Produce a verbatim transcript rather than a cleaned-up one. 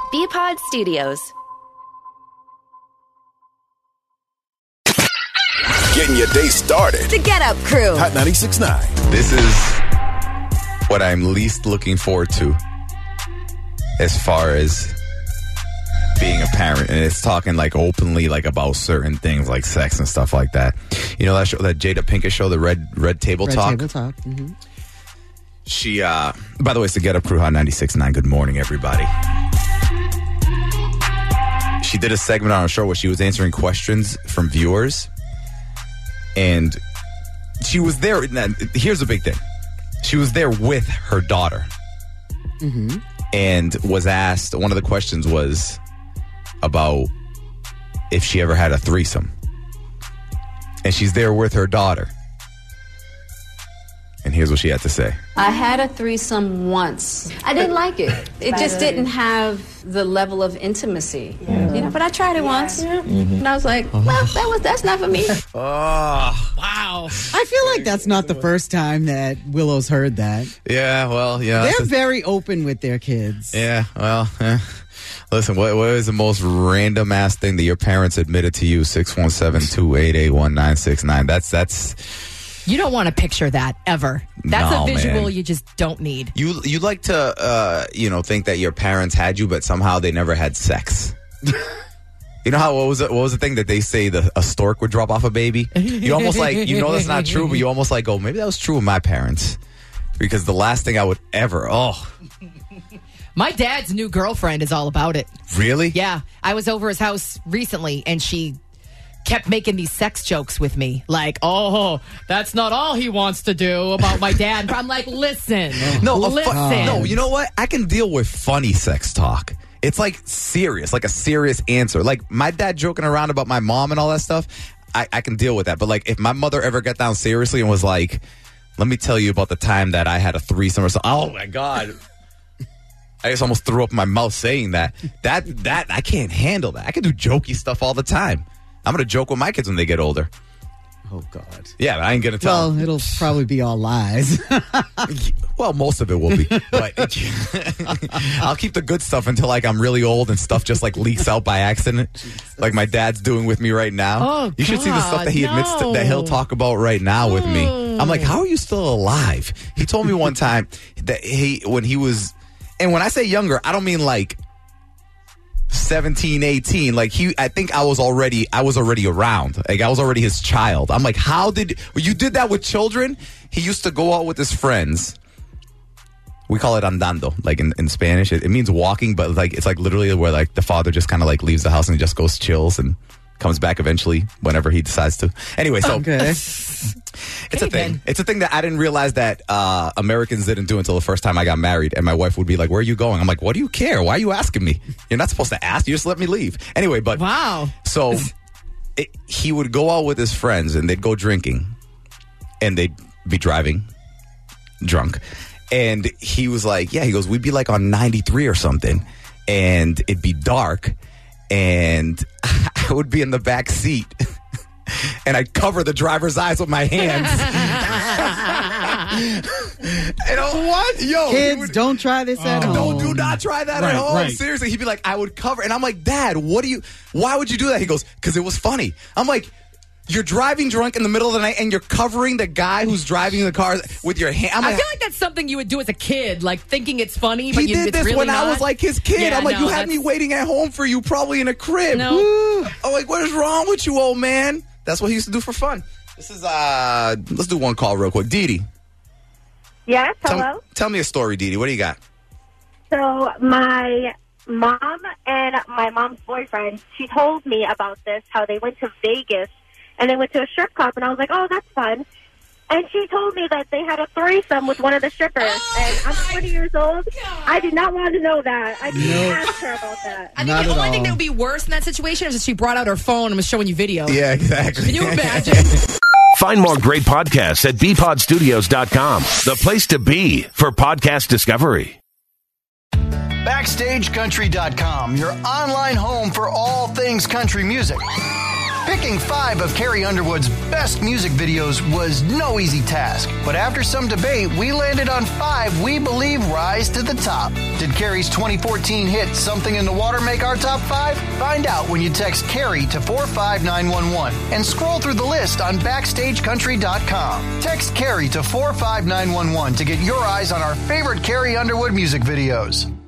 B-Pod Studios. Getting your day started. The Get Up Crew. Hot ninety-six point nine. This is what I'm least looking forward to as far as being a parent. And it's talking like openly like about certain things like sex and stuff like that. You know that show, that Jada Pinkett show, the Red Red Table Red Talk? Table Talk. Mm-hmm. She, uh, by the way, it's the Get Up Crew, Hot ninety-six point nine. Good morning, everybody. She did a segment on her show where she was answering questions from viewers. And she was there. Here's the big thing. She was there with her daughter. Mm-hmm. And was asked, one of the questions was about if she ever had a threesome. And she's there with her daughter. And here's what she had to say. I had a threesome once. I didn't like it. It just didn't have the level of intimacy. Yeah. You know, but I tried it once. Yeah. Mm-hmm. And I was like, well, that was that's not for me. Oh. Wow. I feel like that's not the first time that Willow's heard that. Yeah, well, yeah. They're very open with their kids. Yeah, well, eh. Listen, what, what is the most random ass thing that your parents admitted to you? six one seven, two eight eight, one nine six nine. That's, that's... You don't want to picture that ever. That's no, a visual man. You just don't need. You you like to, uh, you know, think that your parents had you, but somehow they never had sex. You know how, what was it, what was the thing that they say the, a stork would drop off a baby? You almost like, you know that's not true, but you almost like go, maybe that was true with my parents. Because the last thing I would ever, oh. My dad's new girlfriend is all about it. Really? Yeah. I was over his house recently, and she kept making these sex jokes with me. Like, oh, that's not all he wants to do about my dad. I'm like, listen. No, listen. Fu- no, you know what? I can deal with funny sex talk. It's like serious, like a serious answer. Like my dad joking around about my mom and all that stuff, I, I can deal with that. But like if my mother ever got down seriously and was like, let me tell you about the time that I had a threesome or something. Oh, my God. I just almost threw up my mouth saying that. That, that, I can't handle that. I can do jokey stuff all the time. I'm going to joke with my kids when they get older. Oh, God. Yeah, I ain't going to tell Well, them. it'll probably be all lies. Well, most of it will be. But I'll keep the good stuff until like I'm really old and stuff just like leaks out by accident. Jesus. Like my dad's doing with me right now. Oh, you should God, see the stuff that he admits to, no. that he'll talk about right now with me. I'm like, how are you still alive? He told me one time that he, when he was, and when I say younger, I don't mean like seventeen, eighteen. Like he, I think I was already, I was already around. Like I was already his child. I'm like, how did, you did that with children? He used to go out with his friends. We call it andando, like in, in Spanish. It, it means walking, but like it's like literally where like the father just kind of like leaves the house and just goes chills and comes back eventually whenever he decides to. Anyway, so okay. It's Hey, a thing. Ben. It's a thing that I didn't realize that uh, Americans didn't do until the first time I got married. And my wife would be like, where are you going? I'm like, what do you care? Why are you asking me? You're not supposed to ask. You just let me leave. Anyway, but Wow. so it, he would go out with his friends and they'd go drinking and they'd be driving drunk. And he was like, yeah, he goes, we'd be like on ninety-three or something and it'd be dark and I would be in the back seat. And I'd cover the driver's eyes with my hands. And oh, what? Yo, Kids, would, don't try this at uh, home. Don't do not try that Right, at home. right. Seriously, he'd be like, I would cover. And I'm like, Dad, what do you, why would you do that? He goes, because it was funny. I'm like, you're driving drunk in the middle of the night and you're covering the guy who's driving the car with your hand. I'm I like, feel like that's something you would do as a kid, like thinking it's funny, but he you, did it's this really when not. I was like his kid. Yeah, I'm like, no, you had me that's- waiting at home for you, probably in a crib. No. Woo. I'm like, what is wrong with you, old man? That's what he used to do for fun. This is, uh, let's do one call real quick. Dee Dee. Yes, Tell, hello? tell me a story, Dee Dee. What do you got? So my mom and my mom's boyfriend, she told me about this, how they went to Vegas and they went to a strip club, and I was like, oh, that's fun. And she told me that they had a threesome with one of the strippers, Oh, and I'm twenty years old. God. I did not want to know that. I didn't Nope. ask her about that. I think Not the at only thing all. that would be worse in that situation is if she brought out her phone and was showing you video. Yeah, exactly. Can you imagine? Find more great podcasts at b pod studios dot com, the place to be for podcast discovery. Backstage country dot com, your online home for all things country music. Picking five of Carrie Underwood's best music videos was no easy task, but after some debate, we landed on five we believe rise to the top. Did Carrie's twenty fourteen hit Something in the Water make our top five? Find out when you text Carrie to four five nine one one and scroll through the list on backstage country dot com. Text Carrie to four five nine one one to get your eyes on our favorite Carrie Underwood music videos.